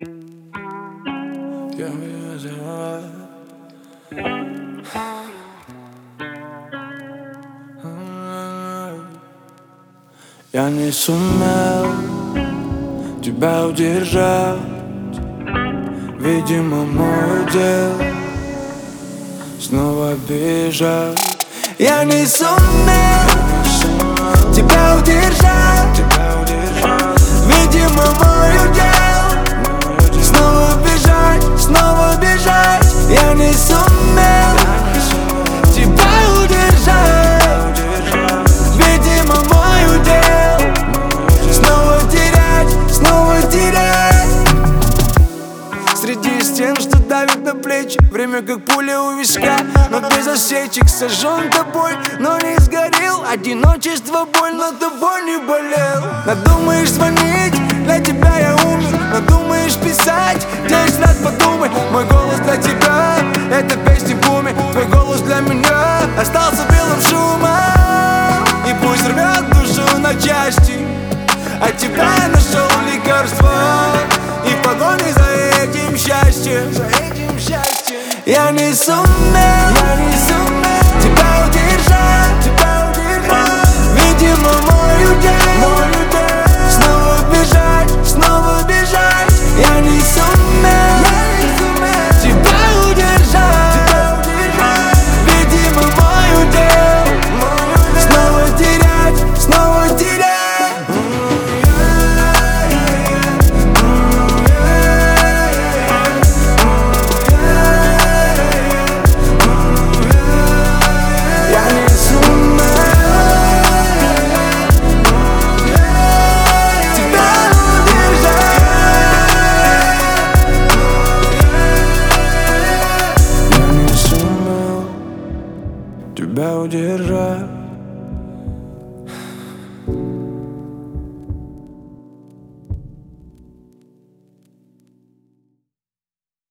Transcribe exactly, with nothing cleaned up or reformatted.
Я не сумел тебя удержать, видимо, мой удел снова бежать. Я не сумел тебя удержать, видимо, мой удел снова бежать, снова бежать. Я не сумел тебя удержать, видимо, мой удел снова терять, снова терять. Среди стен, что давит на плечи, время как пуля у виска, но без осечек. Сожжен тобой, но не сгорел. Одиночество, боль, но тобой не болел. Надумаешь звонить, для тебя я умер. Надумаешь писать, десять раз подумай. Мой голос для тебя, это песни буми. Твой голос для меня остался белым шумом. И пусть рвет душу на части, от тебя я нашел лекарство. И в погоне за этим счастьем, за этим счастьем я не сумел, я не сумел тебя удержать, тебя удержать. Видимо, мой удел, мой удел снова бежать, снова бежать. Я не сумел, я не сумел тебя удержать, тебя удержать. Видимо, мой удел, мой удел снова терять, снова терять. Тебя удержать.